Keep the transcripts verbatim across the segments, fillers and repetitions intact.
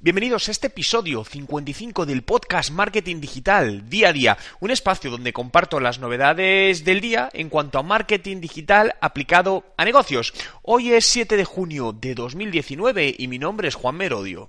Bienvenidos a este episodio cincuenta y cinco del podcast Marketing Digital, día a día, un espacio donde comparto las novedades del día en cuanto a marketing digital aplicado a negocios. Hoy es siete de junio de dos mil diecinueve y mi nombre es Juan Merodio.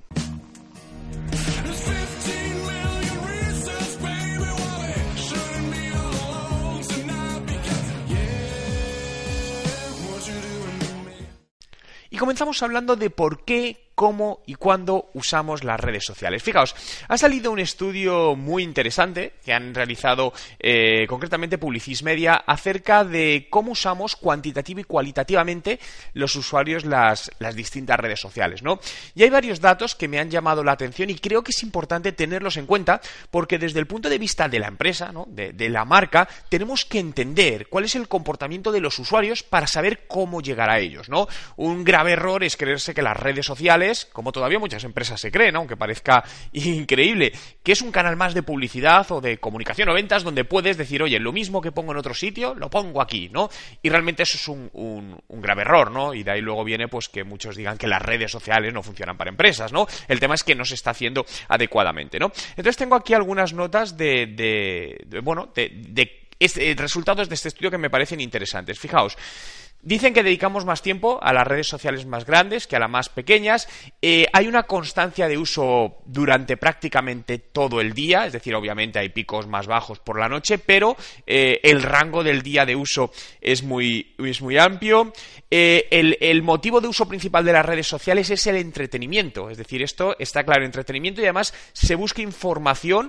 Y comenzamos hablando de por qué, cómo y cuándo usamos las redes sociales. Fijaos, ha salido un estudio muy interesante que han realizado eh, concretamente Publicis Media acerca de cómo usamos cuantitativa y cualitativamente los usuarios las, las distintas redes sociales, ¿no? Y hay varios datos que me han llamado la atención y creo que es importante tenerlos en cuenta porque desde el punto de vista de la empresa, ¿no? de, de la marca, tenemos que entender cuál es el comportamiento de los usuarios para saber cómo llegar a ellos, ¿no? Un grave error es creerse que las redes sociales, como todavía muchas empresas se creen, aunque parezca increíble, que es un canal más de publicidad o de comunicación o ventas donde puedes decir, oye, lo mismo que pongo en otro sitio, lo pongo aquí, ¿no? Y realmente eso es un, un, un grave error, ¿no? Y de ahí luego viene pues que muchos digan que las redes sociales no funcionan para empresas, ¿no? El tema es que no se está haciendo adecuadamente, ¿no? Entonces tengo aquí algunas notas de, de, de bueno, de, de este, resultados de este estudio que me parecen interesantes. Fijaos. Dicen que dedicamos más tiempo a las redes sociales más grandes que a las más pequeñas. Eh, hay una constancia de uso durante prácticamente todo el día, es decir, obviamente hay picos más bajos por la noche, pero eh, el rango del día de uso es muy, es muy amplio. Eh, el, el motivo de uso principal de las redes sociales es el entretenimiento, es decir, esto está claro, entretenimiento y además se busca información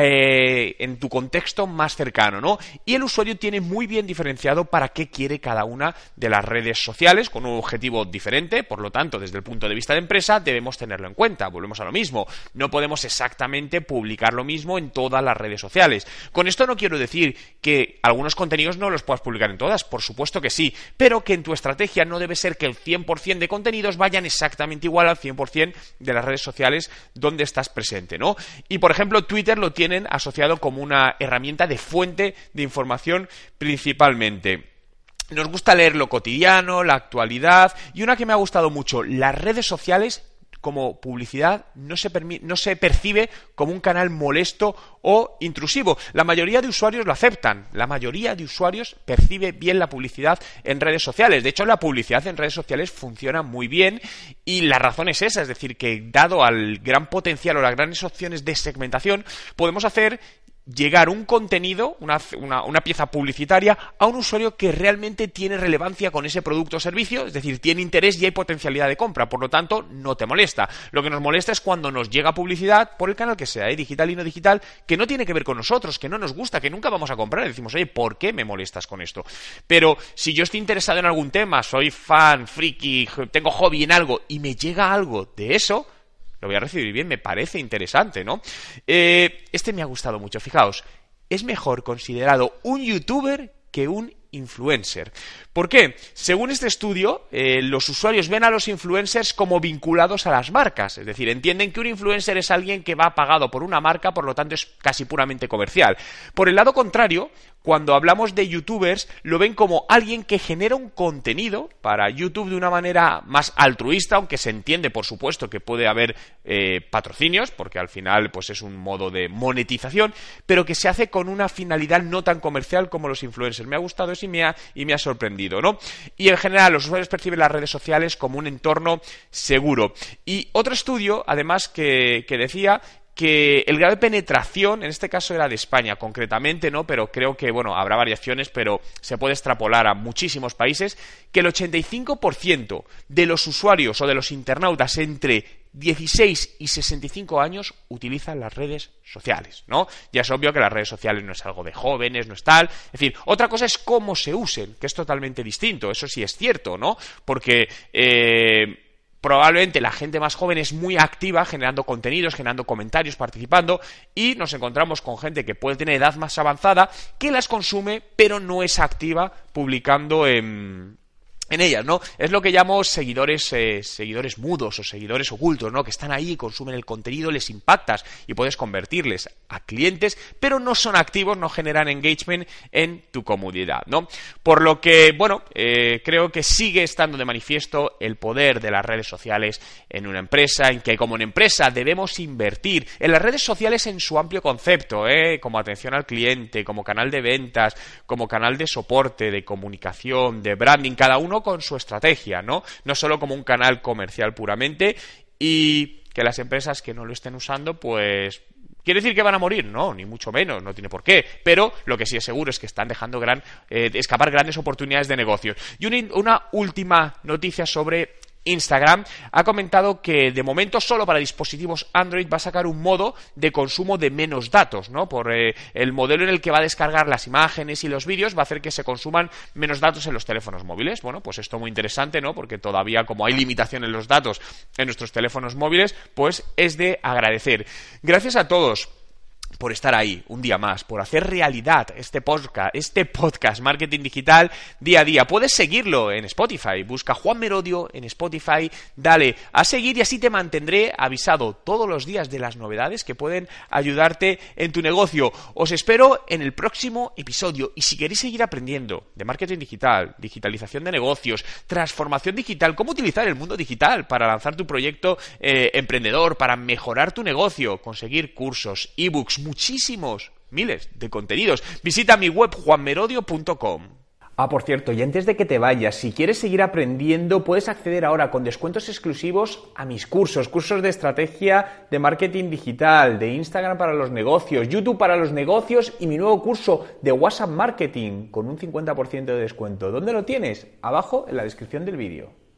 eh, en tu contexto más cercano, ¿no? Y el usuario tiene muy bien diferenciado para qué quiere cada una de las redes sociales con un objetivo diferente, por lo tanto, desde el punto de vista de empresa debemos tenerlo en cuenta. Volvemos a lo mismo, no podemos exactamente publicar lo mismo en todas las redes sociales. Con esto no quiero decir que algunos contenidos no los puedas publicar en todas, por supuesto que sí, pero que en tu estrategia no debe ser que el cien por ciento de contenidos vayan exactamente igual al cien por ciento de las redes sociales donde estás presente, ¿no? Y por ejemplo, Twitter lo tienen asociado como una herramienta de fuente de información principalmente. Nos gusta leer lo cotidiano, la actualidad y una que me ha gustado mucho, las redes sociales como publicidad no se, no se percibe como un canal molesto o intrusivo. La mayoría de usuarios lo aceptan, la mayoría de usuarios percibe bien la publicidad en redes sociales. De hecho, la publicidad en redes sociales funciona muy bien y la razón es esa, es decir, que dado al gran potencial o las grandes opciones de segmentación, podemos hacer llegar un contenido, una, una, una pieza publicitaria a un usuario que realmente tiene relevancia con ese producto o servicio, es decir, tiene interés y hay potencialidad de compra, por lo tanto, no te molesta. Lo que nos molesta es cuando nos llega publicidad por el canal que sea, ¿eh? digital y no digital, que no tiene que ver con nosotros, que no nos gusta, que nunca vamos a comprar. Y decimos, oye, ¿por qué me molestas con esto? Pero si yo estoy interesado en algún tema, soy fan, friki, tengo hobby en algo y me llega algo de eso, lo voy a recibir bien, me parece interesante, ¿no? Eh, este me ha gustado mucho, fijaos, es mejor considerado un youtuber que un influencer. ¿Por qué? Según este estudio, eh, los usuarios ven a los influencers como vinculados a las marcas, es decir, entienden que un influencer es alguien que va pagado por una marca, por lo tanto es casi puramente comercial. Por el lado contrario, cuando hablamos de youtubers, lo ven como alguien que genera un contenido para YouTube de una manera más altruista, aunque se entiende, por supuesto, que puede haber eh, patrocinios, porque al final pues es un modo de monetización, pero que se hace con una finalidad no tan comercial como los influencers. Me ha gustado eso y me ha, y me ha sorprendido, ¿no? Y en general los usuarios perciben las redes sociales como un entorno seguro. Y otro estudio, además, que, que decía que el grado de penetración, en este caso era de España concretamente, ¿no? Pero creo que, bueno, habrá variaciones, pero se puede extrapolar a muchísimos países, que el ochenta y cinco por ciento de los usuarios o de los internautas entre dieciséis y sesenta y cinco años utilizan las redes sociales, ¿no? Ya es obvio que las redes sociales no es algo de jóvenes, no es tal. Es decir, otra cosa es cómo se usen, que es totalmente distinto, eso sí es cierto, ¿no? Porque eh, probablemente la gente más joven es muy activa generando contenidos, generando comentarios, participando, y nos encontramos con gente que puede tener edad más avanzada que las consume pero no es activa publicando en en ellas, ¿no? Es lo que llamo seguidores eh, seguidores mudos o seguidores ocultos, ¿no? Que están ahí, consumen el contenido, les impactas y puedes convertirles a clientes, pero no son activos, no generan engagement en tu comunidad, ¿no? Por lo que, bueno, eh, creo que sigue estando de manifiesto el poder de las redes sociales en una empresa, en que como en empresa debemos invertir en las redes sociales en su amplio concepto, ¿eh? Como atención al cliente, como canal de ventas, como canal de soporte, de comunicación, de branding, cada uno con su estrategia, ¿no? No solo como un canal comercial puramente, y que las empresas que no lo estén usando, pues ¿quiere decir que van a morir? No, ni mucho menos, no tiene por qué. Pero lo que sí es seguro es que están dejando gran, eh, escapar grandes oportunidades de negocios. Y una, una última noticia sobre Instagram. Ha comentado que de momento solo para dispositivos Android va a sacar un modo de consumo de menos datos, ¿no? Por eh, el modelo en el que va a descargar las imágenes y los vídeos va a hacer que se consuman menos datos en los teléfonos móviles. Bueno, pues esto muy interesante, ¿no? Porque todavía, como hay limitación en los datos en nuestros teléfonos móviles, pues es de agradecer. Gracias a todos por estar ahí un día más, por hacer realidad este podcast, este podcast Marketing Digital día a día. Puedes seguirlo en Spotify, busca Juan Merodio en Spotify, dale a seguir y así te mantendré avisado todos los días de las novedades que pueden ayudarte en tu negocio. Os espero en el próximo episodio y si queréis seguir aprendiendo de marketing digital, digitalización de negocios, transformación digital, cómo utilizar el mundo digital para lanzar tu proyecto eh, emprendedor, para mejorar tu negocio, conseguir cursos, ebooks, muchísimos, miles de contenidos. Visita mi web juan merodio punto com. Ah, por cierto, y antes de que te vayas, si quieres seguir aprendiendo, puedes acceder ahora con descuentos exclusivos a mis cursos, cursos de estrategia de marketing digital, de Instagram para los negocios, YouTube para los negocios y mi nuevo curso de WhatsApp Marketing con un cincuenta por ciento de descuento. ¿Dónde lo tienes? Abajo en la descripción del vídeo.